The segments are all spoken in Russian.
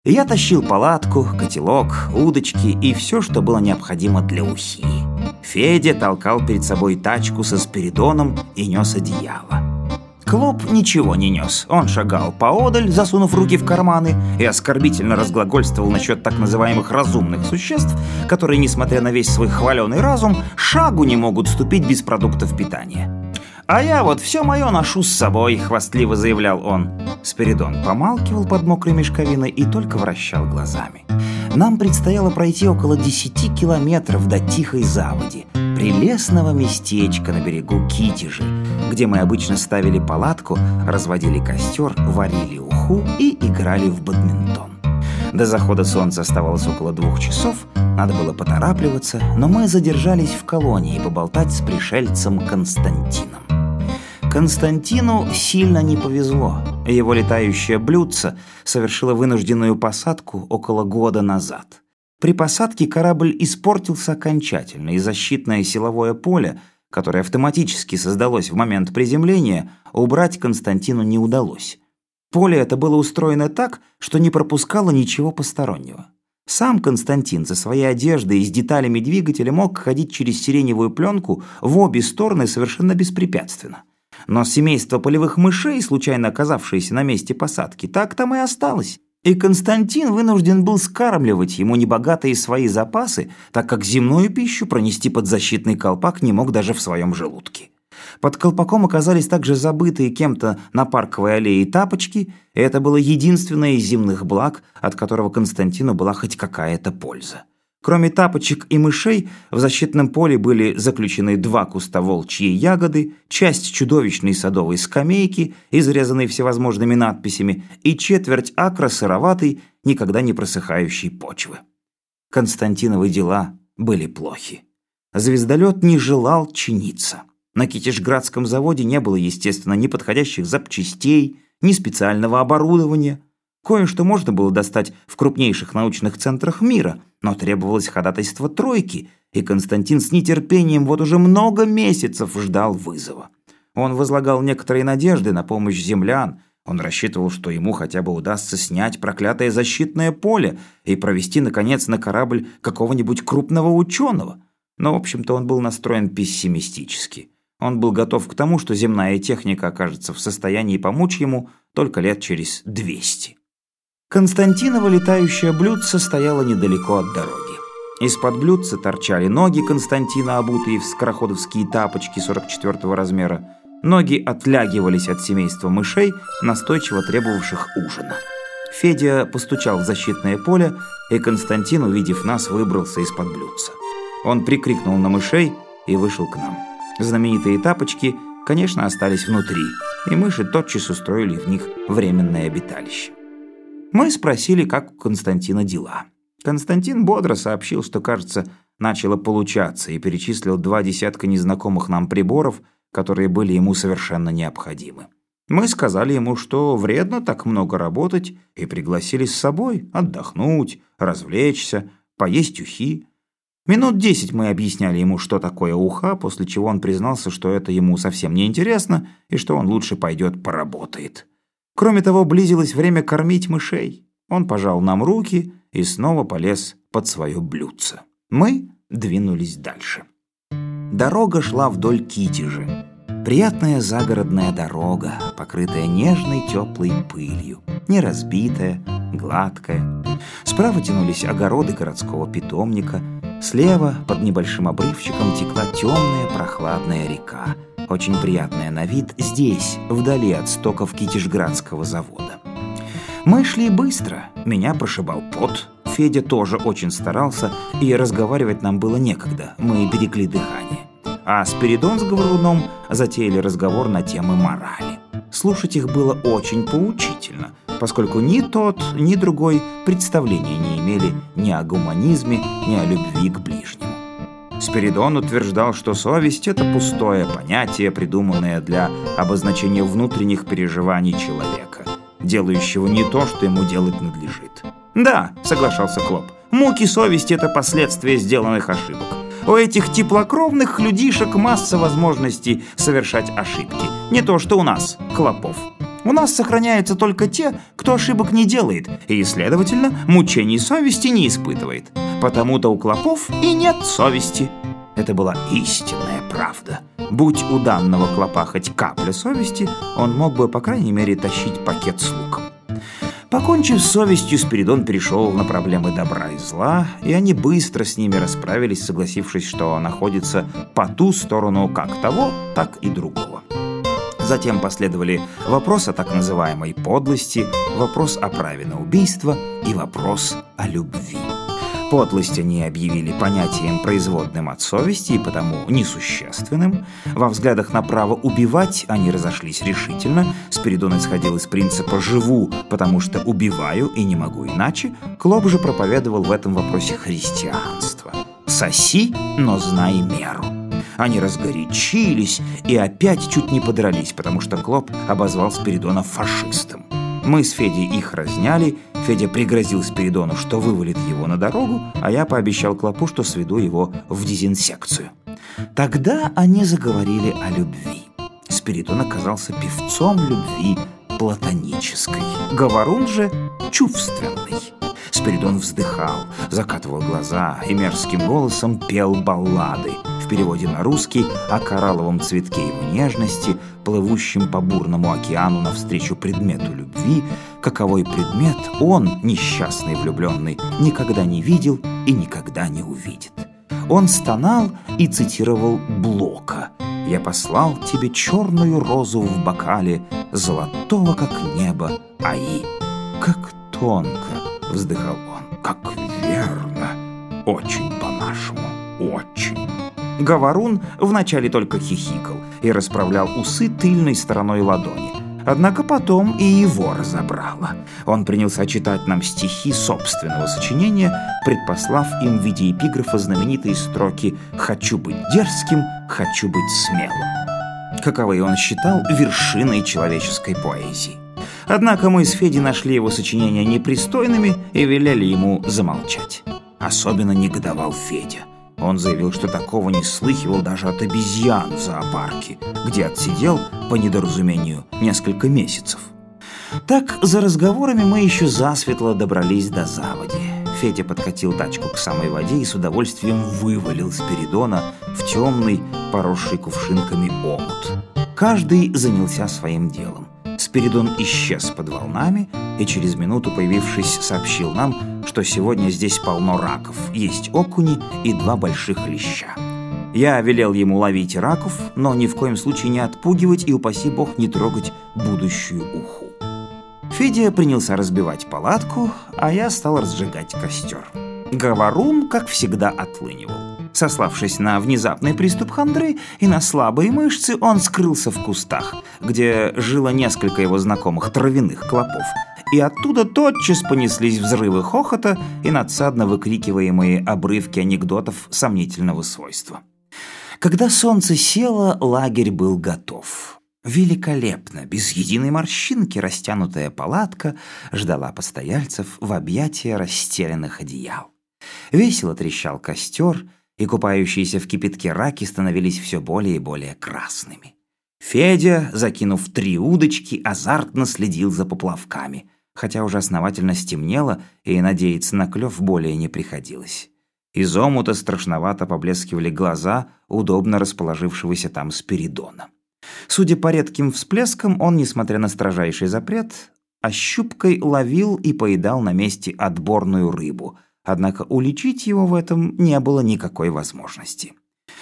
Я тащил палатку, котелок, удочки и все, что было необходимо для ухи. Федя толкал перед собой тачку со Спиридоном и нес одеяло. Клоп ничего не нес. Он шагал поодаль, засунув руки в карманы, и оскорбительно разглагольствовал насчет так называемых разумных существ, которые, несмотря на весь свой хваленый разум, шагу не могут ступить без продуктов питания. «А я вот все мое ношу с собой», — хвастливо заявлял он. Спиридон помалкивал под мокрой мешковиной и только вращал глазами. Нам предстояло пройти около 10 километров до Тихой Заводи, прелестного местечка на берегу Китежи, где мы обычно ставили палатку, разводили костер, варили уху и играли в бадминтон. До захода солнца оставалось около 2 часов, надо было поторапливаться, но мы задержались в колонии поболтать с пришельцем Константином. Константину сильно не повезло. Его летающее блюдце совершило вынужденную посадку около года назад. При посадке корабль испортился окончательно, и защитное силовое поле, которое автоматически создалось в момент приземления, убрать Константину не удалось. Поле это было устроено так, что не пропускало ничего постороннего. Сам Константин со своей одеждой и с деталями двигателя мог ходить через сиреневую пленку в обе стороны совершенно беспрепятственно. Но семейство полевых мышей, случайно оказавшееся на месте посадки, так там и осталось. И Константин вынужден был скармливать ему небогатые свои запасы, так как земную пищу пронести под защитный колпак не мог даже в своем желудке. Под колпаком оказались также забытые кем-то на парковой аллее тапочки, и это было единственное из земных благ, от которого Константину была хоть какая-то польза. Кроме тапочек и мышей, в защитном поле были заключены 2 куста волчьей ягоды, часть чудовищной садовой скамейки, изрезанной всевозможными надписями, и четверть акра сыроватой, никогда не просыхающей почвы. Константиновы дела были плохи. Звездолет не желал чиниться. На Китежградском заводе не было, естественно, ни подходящих запчастей, ни специального оборудования. Кое-что можно было достать в крупнейших научных центрах мира, но требовалось ходатайство тройки, и Константин с нетерпением вот уже много месяцев ждал вызова. Он возлагал некоторые надежды на помощь землян. Он рассчитывал, что ему хотя бы удастся снять проклятое защитное поле и провести, наконец, на корабль какого-нибудь крупного ученого. Но, в общем-то, он был настроен пессимистически. Он был готов к тому, что земная техника окажется в состоянии помочь ему только лет через 200. Константиново летающее блюдце стояло недалеко от дороги. Из-под блюдца торчали ноги Константина, обутые в скороходовские тапочки 44-го размера. Ноги отлягивались от семейства мышей, настойчиво требовавших ужина. Федя постучал в защитное поле, и Константин, увидев нас, выбрался из-под блюдца. Он прикрикнул на мышей и вышел к нам. Знаменитые тапочки, конечно, остались внутри, и мыши тотчас устроили в них временное обиталище. Мы спросили, как у Константина дела. Константин бодро сообщил, что, кажется, начало получаться, и перечислил 2 десятка незнакомых нам приборов, которые были ему совершенно необходимы. Мы сказали ему, что вредно так много работать, и пригласили с собой отдохнуть, развлечься, поесть ухи. Минут 10 мы объясняли ему, что такое уха, после чего он признался, что это ему совсем не интересно, и что он лучше пойдет поработает. Кроме того, близилось время кормить мышей. Он пожал нам руки и снова полез под свое блюдце. Мы двинулись дальше. Дорога шла вдоль Китежи. Приятная загородная дорога, покрытая нежной теплой пылью, не разбитая, гладкая. Справа тянулись огороды городского питомника. Слева, под небольшим обрывчиком, текла темная прохладная река, очень приятная на вид здесь, вдали от стоков Китежградского завода. Мы шли быстро, меня прошибал пот, Федя тоже очень старался, и разговаривать нам было некогда, мы берегли дыхание. А Спиридон с Говоруном затеяли разговор на темы морали. Слушать их было очень поучительно, поскольку ни тот, ни другой представления не имели ни о гуманизме, ни о любви к ближнему. Спиридон утверждал, что совесть – это пустое понятие, придуманное для обозначения внутренних переживаний человека, делающего не то, что ему делать надлежит. «Да», – соглашался Клоп, – «муки совести – это последствия сделанных ошибок. У этих теплокровных людишек масса возможностей совершать ошибки, не то что у нас, клопов. У нас сохраняются только те, кто ошибок не делает и, следовательно, мучений совести не испытывает. Потому-то у клопов и нет совести». Это была истинная правда. Будь у данного клопа хоть капля совести, он мог бы, по крайней мере, тащить пакет с луком. Покончив с совестью, Спиридон перешел на проблемы добра и зла, и они быстро с ними расправились, согласившись, что находится по ту сторону как того, так и другого. Затем последовали вопрос о так называемой подлости, вопрос о праве на убийство и вопрос о любви. Подлость они объявили понятием, производным от совести и потому несущественным. Во взглядах на право убивать они разошлись решительно. Спиридон исходил из принципа «живу, потому что убиваю и не могу иначе». Клоп же проповедовал в этом вопросе христианство. «Соси, но знай меру». Они разгорячились и опять чуть не подрались, потому что Клоп обозвал Спиридона фашистом. Мы с Федей их разняли. Федя пригрозил Спиридону, что вывалит его на дорогу, а я пообещал Клопу, что сведу его в дезинсекцию. Тогда они заговорили о любви. Спиридон оказался певцом любви платонической, Говорун же чувственный. Спиридон вздыхал, закатывал глаза и мерзким голосом пел баллады, в переводе на русский о коралловом цветке его нежности, плывущем по бурному океану навстречу предмету любви, каковой предмет он, несчастный влюбленный, никогда не видел и никогда не увидит. Он стонал и цитировал Блока: «Я послал тебе черную розу в бокале, золотого, как небо, аи». «Как тонко!» — вздыхал он. «Как верно! Очень по-нашему, очень!» Говорун вначале только хихикал и расправлял усы тыльной стороной ладони. Однако потом и его разобрало. Он принялся читать нам стихи собственного сочинения, предпослав им в виде эпиграфа знаменитые строки «Хочу быть дерзким, хочу быть смелым», каковые он считал вершиной человеческой поэзии. Однако мы с Федей нашли его сочинения непристойными и велели ему замолчать. Особенно негодовал Федя. Он заявил, что такого не слыхивал даже от обезьян в зоопарке, где отсидел, по недоразумению, несколько месяцев. Так, за разговорами мы еще засветло добрались до заводи. Федя подкатил тачку к самой воде и с удовольствием вывалил Спиридона в темный, поросший кувшинками омут. Каждый занялся своим делом. Спиридон исчез под волнами и через минуту, появившись, сообщил нам, что сегодня здесь полно раков, есть окуни и 2 больших леща. Я велел ему ловить раков, но ни в коем случае не отпугивать и, упаси бог, не трогать будущую уху. Федя принялся разбивать палатку, а я стал разжигать костер. Говорун, как всегда, отлынивал. Сославшись на внезапный приступ хандры и на слабые мышцы, он скрылся в кустах, где жило несколько его знакомых травяных клопов, и оттуда тотчас понеслись взрывы хохота и надсадно выкрикиваемые обрывки анекдотов сомнительного свойства. Когда солнце село, лагерь был готов. Великолепно, без единой морщинки растянутая палатка ждала постояльцев в объятия расстеленных одеял. Весело трещал костер, и купающиеся в кипятке раки становились все более и более красными. Федя, закинув 3 удочки, азартно следил за поплавками, хотя уже основательно стемнело, и надеяться на клев более не приходилось. Из омута страшновато поблескивали глаза удобно расположившегося там Спиридона. Судя по редким всплескам, он, несмотря на строжайший запрет, ощупкой ловил и поедал на месте отборную рыбу, однако уличить его в этом не было никакой возможности.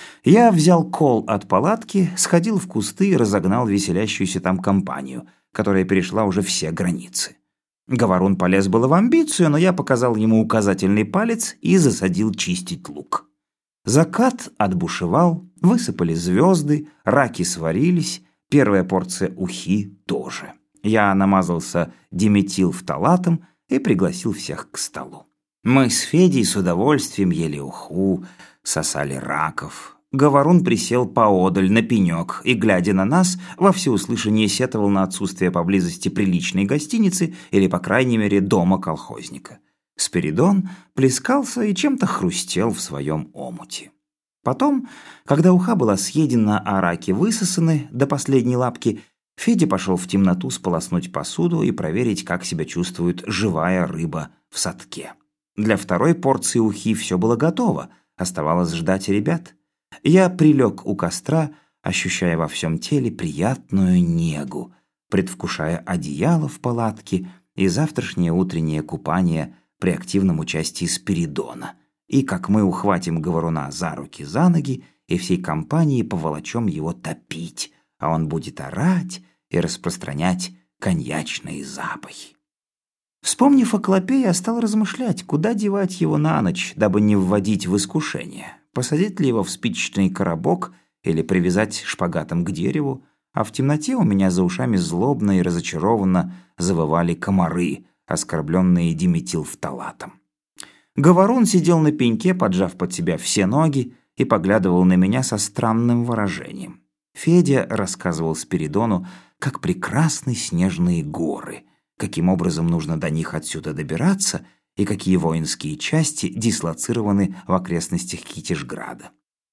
Я взял кол от палатки, сходил в кусты и разогнал веселящуюся там компанию, которая перешла уже все границы. Говорун полез было в амбицию, но я показал ему указательный палец и засадил чистить лук. Закат отбушевал, высыпали звезды, раки сварились, первая порция ухи тоже. Я намазался диметилфталатом и пригласил всех к столу. Мы с Федей с удовольствием ели уху, сосали раков. Говорун присел поодаль на пенек и, глядя на нас, во всеуслышание сетовал на отсутствие поблизости приличной гостиницы или, по крайней мере, дома колхозника. Спиридон плескался и чем-то хрустел в своем омуте. Потом, когда уха была съедена, а раки высосаны до последней лапки, Федя пошел в темноту сполоснуть посуду и проверить, как себя чувствует живая рыба в садке. Для второй порции ухи все было готово, оставалось ждать ребят. Я прилег у костра, ощущая во всем теле приятную негу, предвкушая одеяло в палатке и завтрашнее утреннее купание при активном участии Спиридона, и как мы ухватим говоруна за руки, за ноги и всей компанией поволочем его топить, а он будет орать и распространять коньячные запахи. Вспомнив о клопе, я стал размышлять, куда девать его на ночь, дабы не вводить в искушение. Посадить ли его в спичечный коробок или привязать шпагатом к дереву, а в темноте у меня за ушами злобно и разочарованно завывали комары, оскорбленные диметилфталатом. Говорун сидел на пеньке, поджав под себя все ноги, и поглядывал на меня со странным выражением. Федя рассказывал Спиридону, как прекрасны снежные горы, каким образом нужно до них отсюда добираться и какие воинские части дислоцированы в окрестностях Китежграда.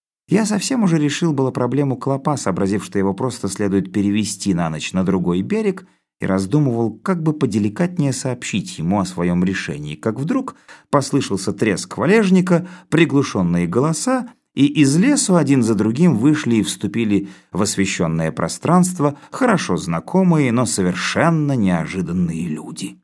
Я совсем уже решил было проблему клопа, сообразив, что его просто следует перевести на ночь на другой берег, и раздумывал, как бы поделикатнее сообщить ему о своем решении, как вдруг послышался треск валежника, приглушенные голоса, и из лесу один за другим вышли и вступили в освещенное пространство хорошо знакомые, но совершенно неожиданные люди.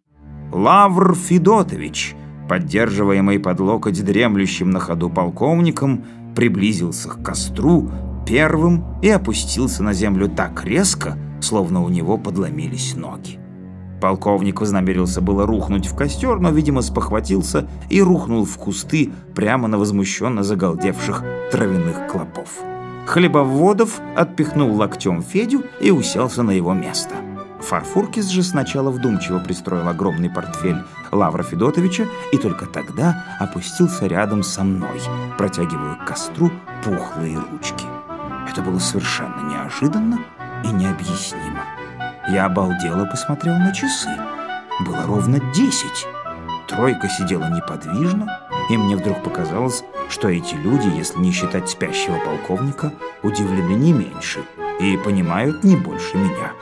Лавр Федотович, поддерживаемый под локоть дремлющим на ходу полковником, приблизился к костру первым и опустился на землю так резко, словно у него подломились ноги. Полковник вознамерился было рухнуть в костер, но, видимо, спохватился и рухнул в кусты прямо на возмущенно загалдевших травяных клопов. Хлебоводов отпихнул локтем Федю и уселся на его место. Фарфуркис же сначала вдумчиво пристроил огромный портфель Лавра Федотовича и только тогда опустился рядом со мной, протягивая к костру пухлые ручки. Это было совершенно неожиданно и необъяснимо. Я обалдело посмотрел на часы. Было ровно 10. Тройка сидела неподвижно, и мне вдруг показалось, что эти люди, если не считать спящего полковника, удивлены не меньше и понимают не больше меня.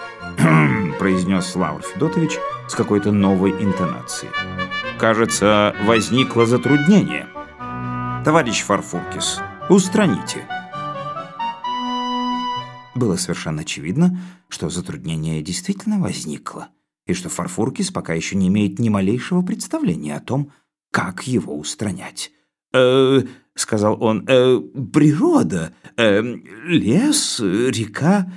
Произнес Лавр Федотович с какой-то новой интонацией. Кажется, возникло затруднение. Товарищ Фарфуркис, устраните. Было совершенно очевидно, что затруднение действительно возникло, и что Фарфуркис пока еще не имеет ни малейшего представления о том, как его устранять. Сказал он, природа, лес, река,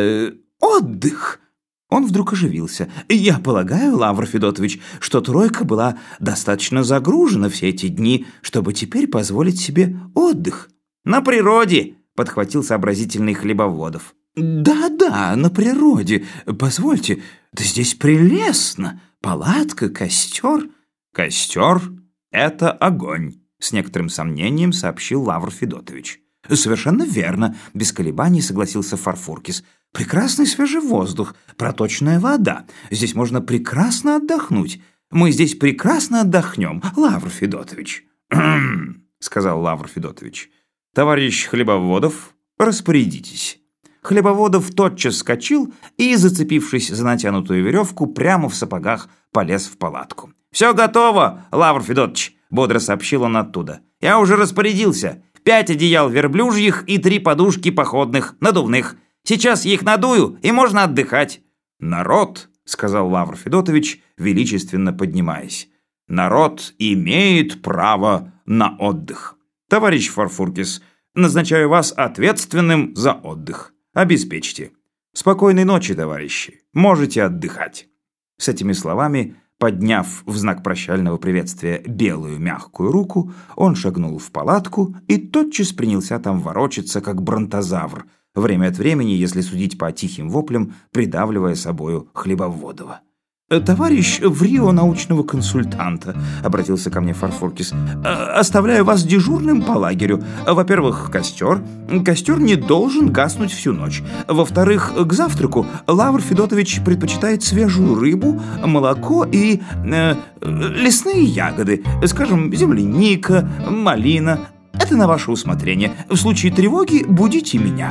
отдых. Он вдруг оживился. «Я полагаю, Лавр Федотович, что тройка была достаточно загружена все эти дни, чтобы теперь позволить себе отдых». «На природе!» — подхватил сообразительный Хлебоводов. «Да-да, на природе. Позвольте, да здесь прелестно. Палатка, костер». «Костер — это огонь», — с некоторым сомнением сообщил Лавр Федотович. «Совершенно верно», — без колебаний согласился Фарфуркис. «Прекрасный свежий воздух, проточная вода. Здесь можно прекрасно отдохнуть. Мы здесь прекрасно отдохнем, Лавр Федотович». сказал Лавр Федотович. «Товарищ Хлебоводов, распорядитесь». Хлебоводов тотчас вскочил и, зацепившись за натянутую веревку, прямо в сапогах полез в палатку. «Все готово, Лавр Федотович», — бодро сообщил он оттуда. «Я уже распорядился. 5 одеял верблюжьих и 3 подушки походных, надувных. Сейчас я их надую, и можно отдыхать». «Народ», — сказал Лавр Федотович, величественно поднимаясь, «народ имеет право на отдых. Товарищ Фарфуркис, назначаю вас ответственным за отдых. Обеспечьте. Спокойной ночи, товарищи. Можете отдыхать». С этими словами, подняв в знак прощального приветствия белую мягкую руку, он шагнул в палатку и тотчас принялся там ворочаться, как бронтозавр, время от времени, если судить по тихим воплям, придавливая собою Хлебоводова. «Товарищ в Рио научного консультанта», — обратился ко мне Фарфуркис, «оставляю вас дежурным по лагерю. Во-первых, костер. Костер не должен гаснуть всю ночь. Во-вторых, к завтраку Лавр Федотович предпочитает свежую рыбу, молоко и лесные ягоды, скажем, земляника, малина. Это на ваше усмотрение. В случае тревоги будите меня».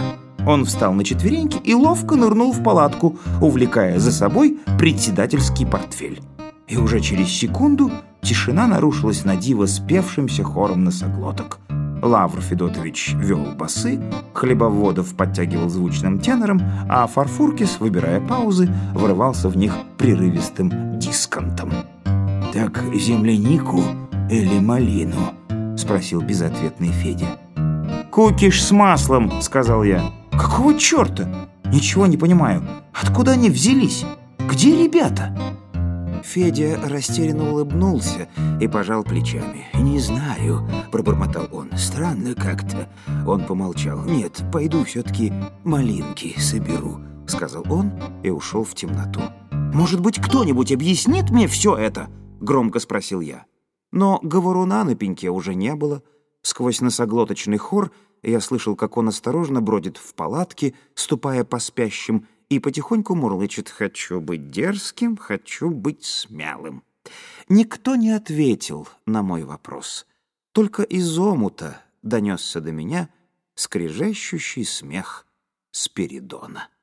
Он встал на четвереньки и ловко нырнул в палатку, увлекая за собой председательский портфель. И уже через секунду тишина нарушилась на диво спевшимся хором носоглоток. Лавр Федотович вел басы, Хлебоводов подтягивал звучным тенором, а Фарфуркис, выбирая паузы, врывался в них прерывистым дисконтом. «Так землянику или малину?» — спросил безответный Федя. «Кукиш с маслом», — сказал я. «Какого черта? Ничего не понимаю. Откуда они взялись? Где ребята?» Федя растерянно улыбнулся и пожал плечами. «Не знаю», — пробормотал он. «Странно как-то». Он помолчал. «Нет, пойду все-таки малинки соберу», — сказал он и ушел в темноту. «Может быть, кто-нибудь объяснит мне все это?» — громко спросил я. Но говоруна на пеньке уже не было. Сквозь носоглоточный хор я слышал, как он осторожно бродит в палатке, ступая по спящим, и потихоньку мурлычет: «Хочу быть дерзким, хочу быть смелым». Никто не ответил на мой вопрос. Только из омута донесся до меня скрежещущий смех Спиридона.